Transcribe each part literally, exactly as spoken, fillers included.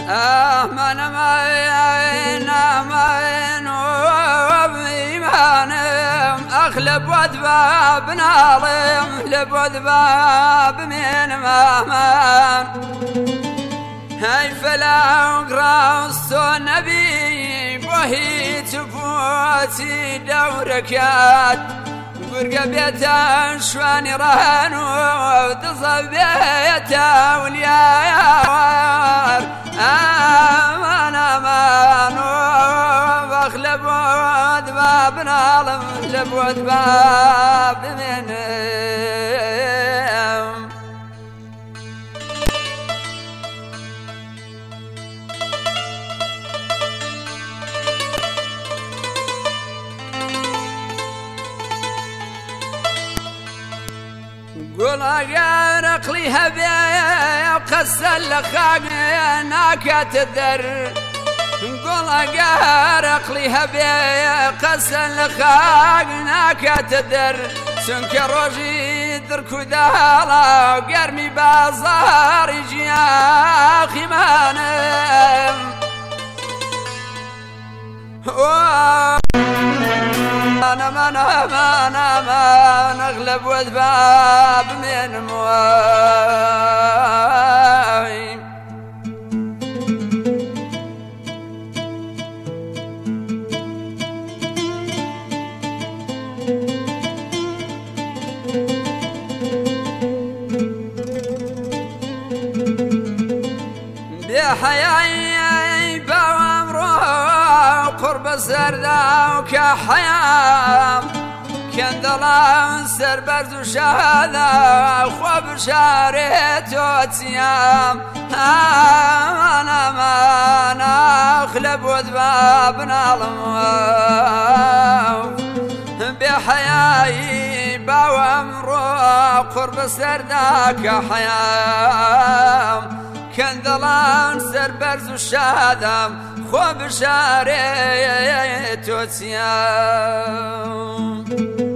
آمن ماين آمن وبإيمانم أخلب وذباب ناظم لب وذباب من مامان هاي فلا وقراص النبي بوهي تفوتي دوركات برقى بيتا شواني رهانو وتصب بيتا واليار آمان آمان واخلب وذباب ناظم لب وذباب منهم قول غيرك لي هبي قسل خاقناك تذر قول غيرك لي هبي قسل خاقناك تذر سنك روجي دركو دالا قرمي بازار يجيا خيمانم أنا ما أنا ما أنا ما نغلب وذباب من مواي بحياي بوامره قرب السردا وكحيام كان ظلام سر برز وشهادة خواب شاريت وتسيام أنا ما نخلب وذباب نظم بحياي بوامره قرب السردا كحيام كان ظلام سر برز وشهادة خواب شاريت وتسيام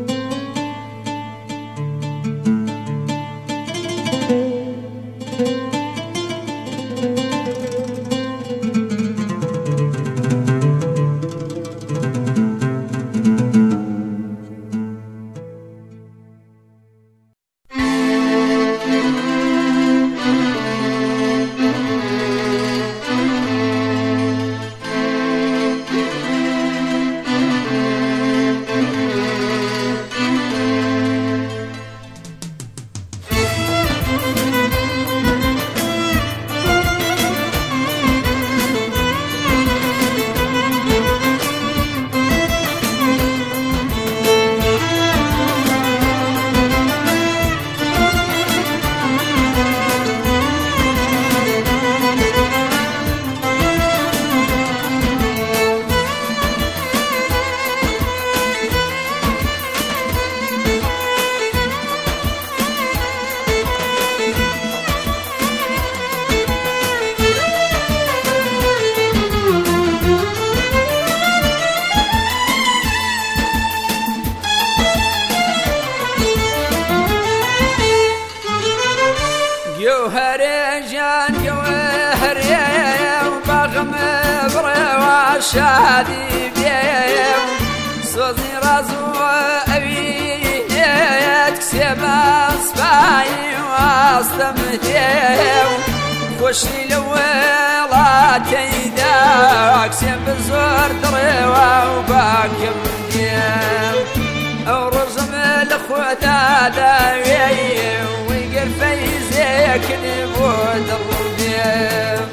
جوهر جان جوهر وبغم بروا شادي بيم صوزي رازو أبيت كسب أصبعي واستمتيم خوشي لولاتي دا كسب زور دروا وباكم ديم ورزم الخوتا داويم ويقر فيزيك نبود الربيم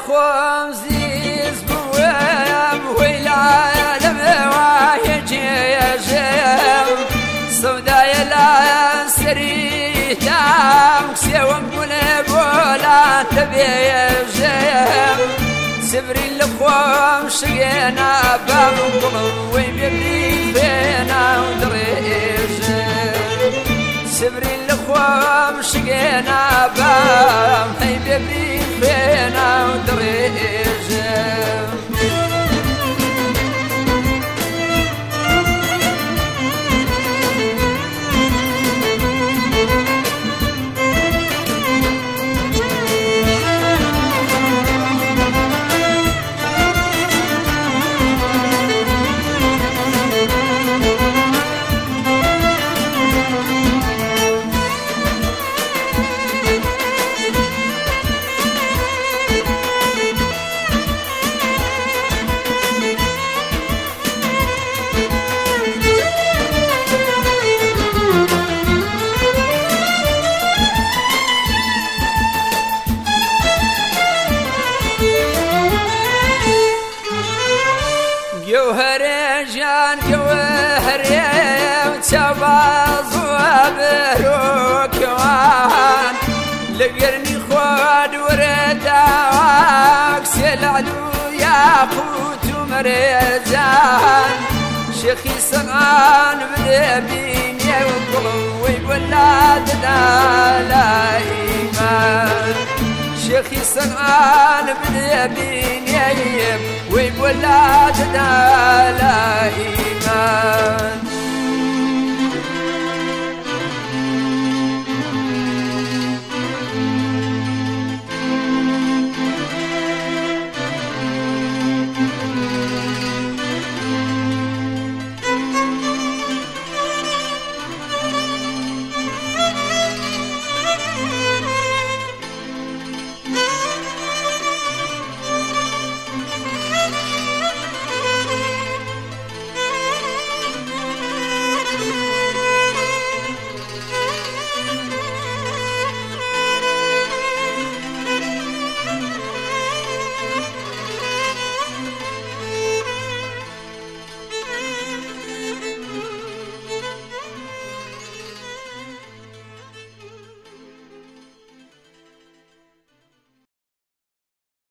لخوم زيز بوام ويلا لمواهجي يا جيم سوداء لا سريتا وكسيوم بولا تبي يا جيم سبري لخوم شقينا بابكم ويبري فينا ودريج سبري لخوم شقينا باب ويبري فينا ودريج جوهر جان جوهر وتباز وبروك وان لقرني خود ورداك سلعلو ياقوت ومرزان شيخي صنعان بلبين وقلوي ولادنا لا إيمان شيخي صنعان بلبين يب ويب ولادنا لا إيمان